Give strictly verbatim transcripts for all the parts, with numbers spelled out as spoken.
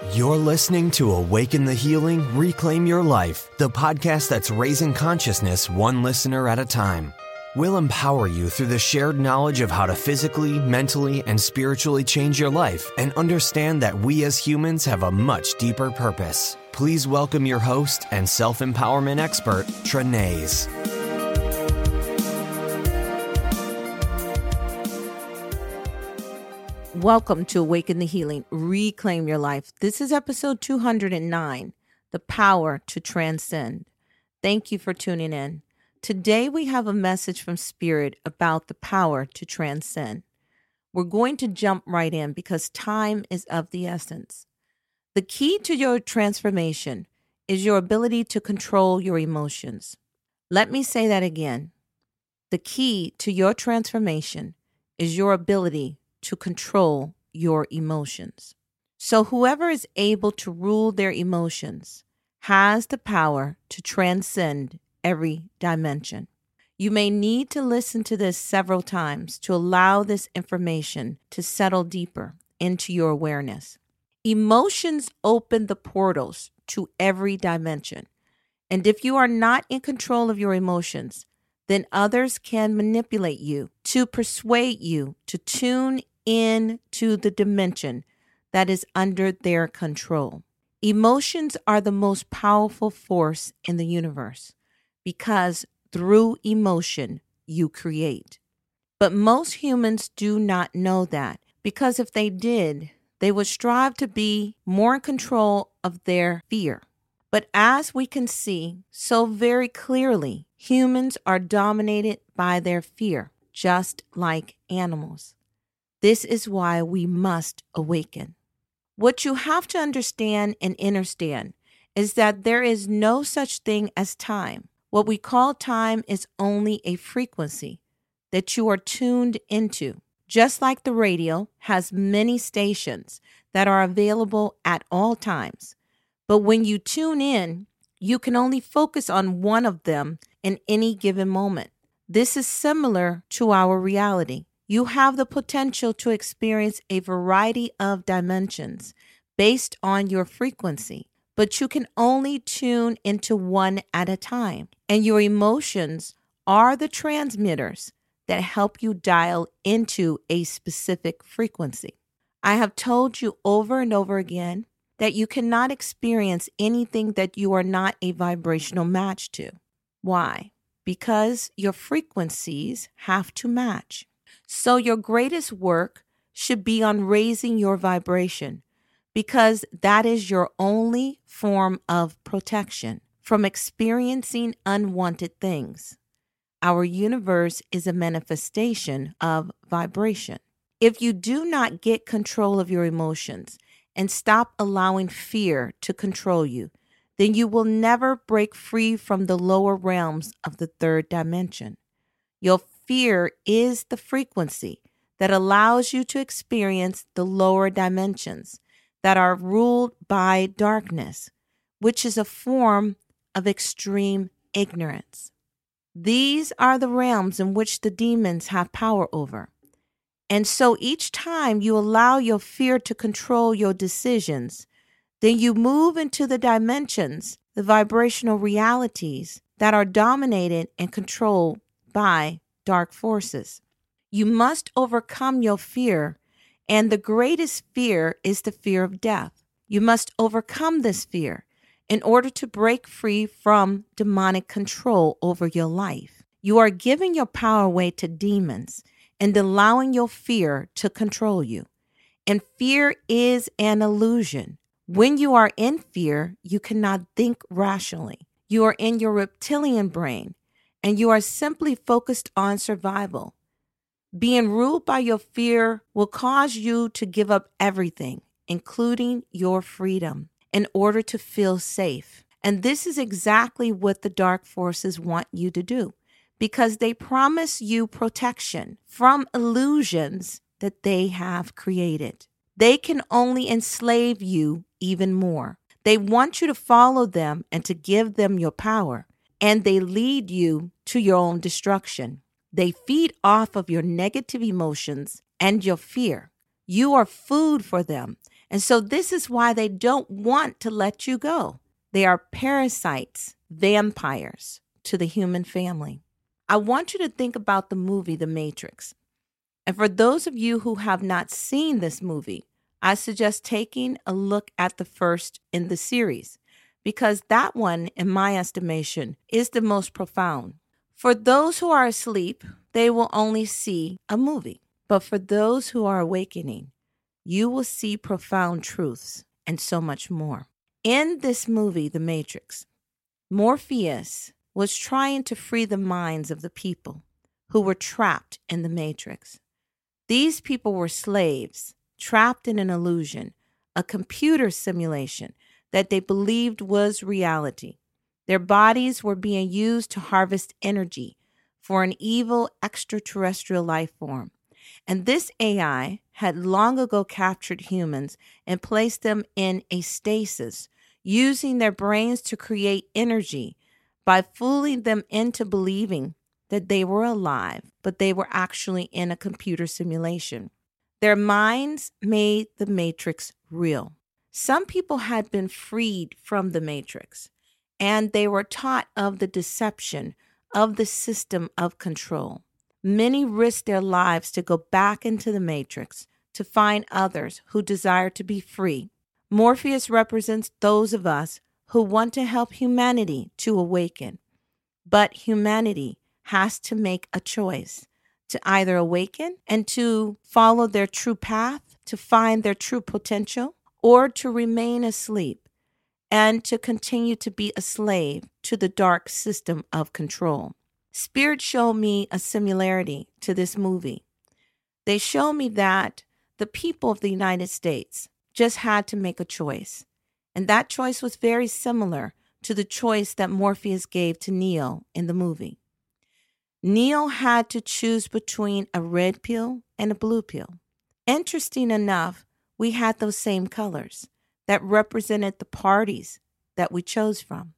You're listening to Awaken the Healing, Reclaim Your Life, the podcast that's raising consciousness one listener at a time. We'll empower you through the shared knowledge of how to physically, mentally, and spiritually change your life and understand that we as humans have a much deeper purpose. Please welcome your host and self-empowerment expert, Trenaise. Welcome to Awaken the Healing, Reclaim Your Life. This is episode two hundred nine, The Power to Transcend. Thank you for tuning in. Today we have a message from Spirit about the power to transcend. We're going to jump right in because time is of the essence. The key to your transformation is your ability to control your emotions. Let me say that again. The key to your transformation is your ability to control your emotions. So whoever is able to rule their emotions has the power to transcend every dimension. You may need to listen to this several times to allow this information to settle deeper into your awareness. Emotions open the portals to every dimension. And if you are not in control of your emotions, then others can manipulate you to persuade you to tune in to the dimension that is under their control. Emotions are the most powerful force in the universe because through emotion you create. But most humans do not know that because if they did, they would strive to be more in control of their fear. But as we can see so very clearly, humans are dominated by their fear, just like animals. This is why we must awaken. What you have to understand and understand is that there is no such thing as time. What we call time is only a frequency that you are tuned into. Just like the radio has many stations that are available at all times. But when you tune in, you can only focus on one of them in any given moment. This is similar to our reality. You have the potential to experience a variety of dimensions based on your frequency, but you can only tune into one at a time. And your emotions are the transmitters that help you dial into a specific frequency. I have told you over and over again that you cannot experience anything that you are not a vibrational match to. Why? Because your frequencies have to match. So your greatest work should be on raising your vibration because that is your only form of protection from experiencing unwanted things. Our universe is a manifestation of vibration. If you do not get control of your emotions and stop allowing fear to control you, then you will never break free from the lower realms of the third dimension. Your fear is the frequency that allows you to experience the lower dimensions that are ruled by darkness, which is a form of extreme ignorance. These are the realms in which the demons have power over. And so each time you allow your fear to control your decisions, then you move into the dimensions, the vibrational realities that are dominated and controlled by dark forces. You must overcome your fear, and the greatest fear is the fear of death. You must overcome this fear in order to break free from demonic control over your life. You are giving your power away to demons and allowing your fear to control you. And fear is an illusion. When you are in fear, you cannot think rationally. You are in your reptilian brain, and you are simply focused on survival. Being ruled by your fear will cause you to give up everything, including your freedom, in order to feel safe. And this is exactly what the dark forces want you to do, because they promise you protection from illusions that they have created. They can only enslave you even more. They want you to follow them and to give them your power, and they lead you to your own destruction. They feed off of your negative emotions and your fear. You are food for them, And so this is why they don't want to let you go. They are parasites, vampires to the human family. I want you to think about the movie The Matrix. And for those of you who have not seen this movie, I suggest taking a look at the first in the series, because that one, in my estimation, is the most profound. For those who are asleep, they will only see a movie. But for those who are awakening, you will see profound truths and so much more. In this movie, The Matrix, Morpheus was trying to free the minds of the people who were trapped in the Matrix. These people were slaves, trapped in an illusion, a computer simulation that they believed was reality. Their bodies were being used to harvest energy for an evil extraterrestrial life form. And this A I had long ago captured humans and placed them in a stasis, using their brains to create energy by fooling them into believing that they were alive, but they were actually in a computer simulation. Their minds made the Matrix real. Some people had been freed from the Matrix, and they were taught of the deception of the system of control. Many risked their lives to go back into the Matrix to find others who desire to be free. Morpheus represents those of us who want to help humanity to awaken. But humanity has to make a choice to either awaken and to follow their true path, to find their true potential, or to remain asleep and to continue to be a slave to the dark system of control. Spirit showed me a similarity to this movie. They showed me that the people of the United States just had to make a choice. And that choice was very similar to the choice that Morpheus gave to Neo in the movie. Neo had to choose between a red pill and a blue pill. Interesting enough, we had those same colors that represented the parties that we chose from.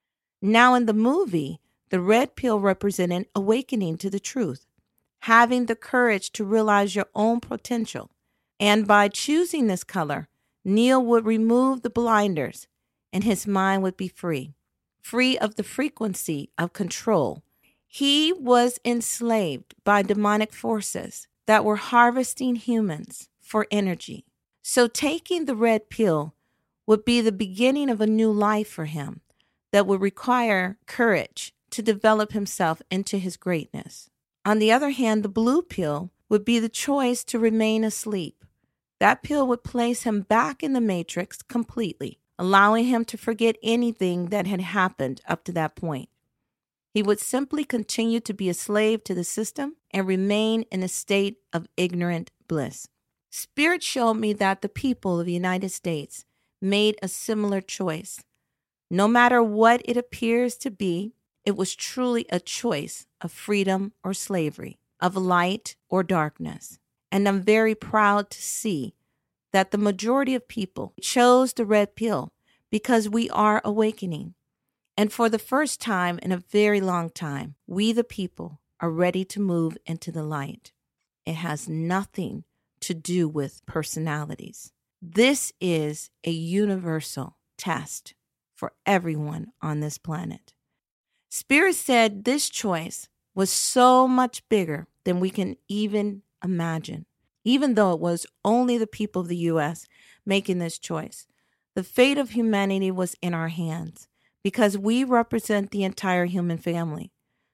Now in the movie, the red pill represented awakening to the truth, having the courage to realize your own potential. And by choosing this color, Neo would remove the blinders and his mind would be free, free of the frequency of control. He was enslaved by demonic forces that were harvesting humans for energy. So taking the red pill would be the beginning of a new life for him that would require courage to develop himself into his greatness. On the other hand, the blue pill would be the choice to remain asleep. That pill would place him back in the Matrix completely, allowing him to forget anything that had happened up to that point. He would simply continue to be a slave to the system and remain in a state of ignorant bliss. Spirit showed me that the people of the United States made a similar choice. No matter what it appears to be, it was truly a choice of freedom or slavery, of light or darkness. And I'm very proud to see that the majority of people chose the red pill because we are awakening. And for the first time in a very long time, we the people are ready to move into the light. It has nothing to do with personalities. This is a universal test for everyone on this planet. Spirit said this choice was so much bigger than we can even imagine. Even though it was only the people of the U S making this choice, the fate of humanity was in our hands because we represent the entire human family.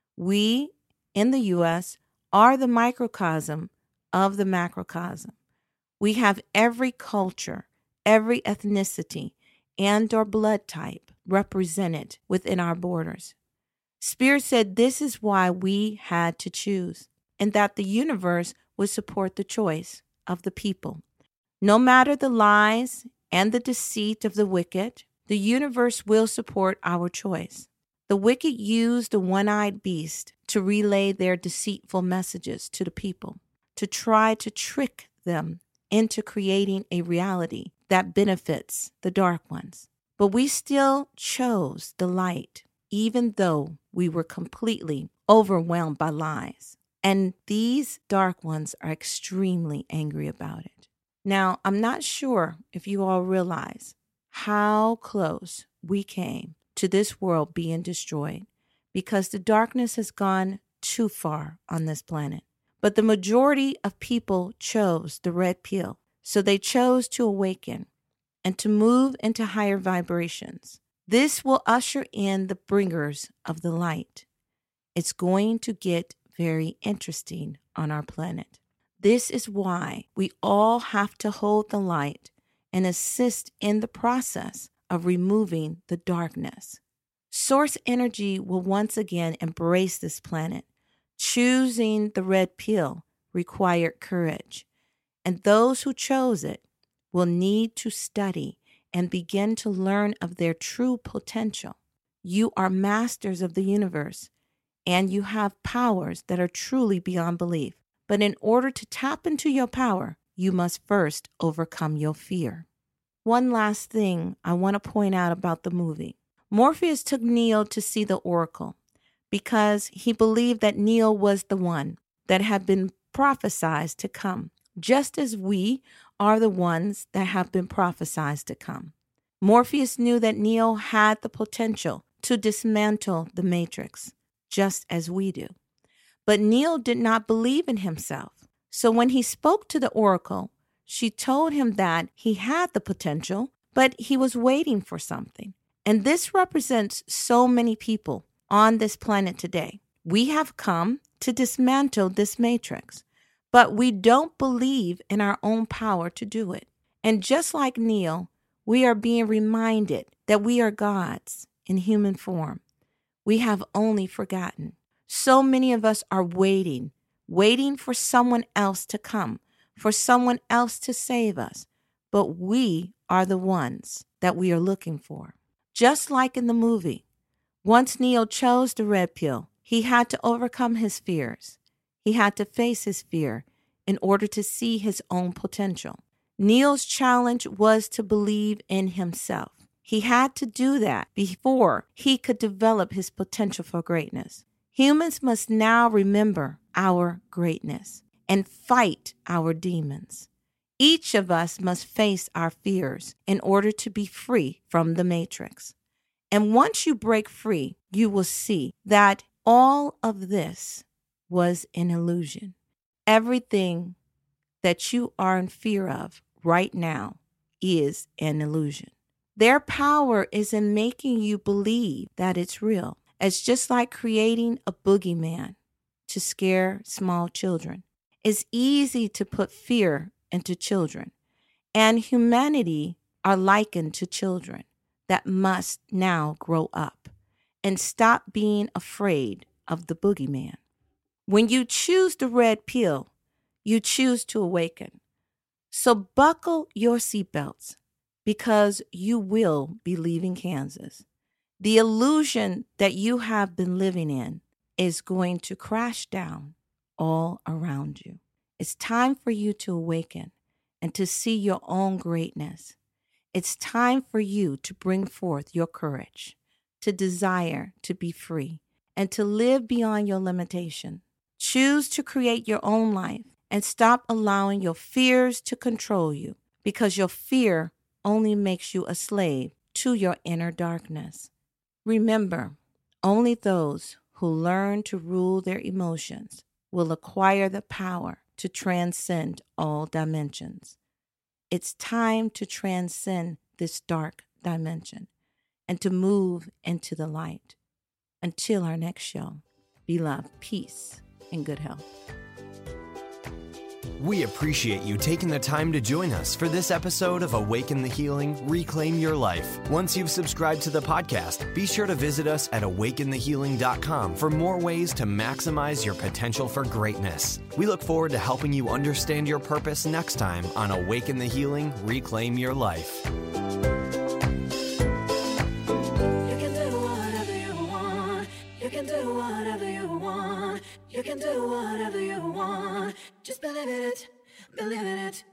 We, in the U S, are the microcosm of the macrocosm. We have every culture, every ethnicity, and or blood type represented within our borders. Spirit said this is why we had to choose, and that the universe would support the choice of the people. No matter the lies and the deceit of the wicked, the universe will support our choice. The wicked use the one-eyed beast to relay their deceitful messages to the people, to try to trick them into creating a reality that benefits the dark ones. But we still chose the light, even though we were completely overwhelmed by lies. And these dark ones are extremely angry about it. Now, I'm not sure if you all realize how close we came to this world being destroyed because the darkness has gone too far on this planet. But the majority of people chose the red pill. So they chose to awaken and to move into higher vibrations. This will usher in the bringers of the light. It's going to get very interesting on our planet. This is why we all have to hold the light and assist in the process of removing the darkness. Source energy will once again embrace this planet. Choosing the red pill required courage, and those who chose it will need to study and begin to learn of their true potential. You are masters of the universe, and you have powers that are truly beyond belief. But in order to tap into your power, you must first overcome your fear. One last thing I want to point out about the movie. Morpheus took Neo to see the Oracle because he believed that Neo was the one that had been prophesied to come, just as we are the ones that have been prophesied to come. Morpheus knew that Neo had the potential to dismantle the Matrix, just as we do. But Neo did not believe in himself. So when he spoke to the Oracle, she told him that he had the potential, but he was waiting for something. And this represents so many people on this planet today. We have come to dismantle this matrix, but we don't believe in our own power to do it. And just like Neo, we are being reminded that we are gods in human form. We have only forgotten. So many of us are waiting, waiting for someone else to come, for someone else to save us. But we are the ones that we are looking for. Just like in the movie, once Neo chose the red pill, he had to overcome his fears. He had to face his fear in order to see his own potential. Neo's challenge was to believe in himself. He had to do that before he could develop his potential for greatness. Humans must now remember our greatness and fight our demons. Each of us must face our fears in order to be free from the matrix. And once you break free, you will see that all of this was an illusion. Everything that you are in fear of right now is an illusion. Their power is in making you believe that it's real. It's just like creating a boogeyman to scare small children. It's easy to put fear into children, and humanity are likened to children that must now grow up and stop being afraid of the boogeyman. When you choose the red pill, you choose to awaken. So buckle your seatbelts because you will be leaving Kansas. The illusion that you have been living in is going to crash down all around you. It's time for you to awaken and to see your own greatness. It's time for you to bring forth your courage, to desire to be free, and to live beyond your limitation. Choose to create your own life and stop allowing your fears to control you, because your fear only makes you a slave to your inner darkness. Remember, only those who learn to rule their emotions will acquire the power to transcend all dimensions. It's time to transcend this dark dimension and to move into the light. Until our next show, be loved, peace, and good health. We appreciate you taking the time to join us for this episode of Awaken the Healing, Reclaim Your Life. Once you've subscribed to the podcast, be sure to visit us at awaken the healing dot com for more ways to maximize your potential for greatness. We look forward to helping you understand your purpose next time on Awaken the Healing, Reclaim Your Life. You can do whatever you want. You can do whatever you want. You can do whatever you want. Just believe in it, believe in it.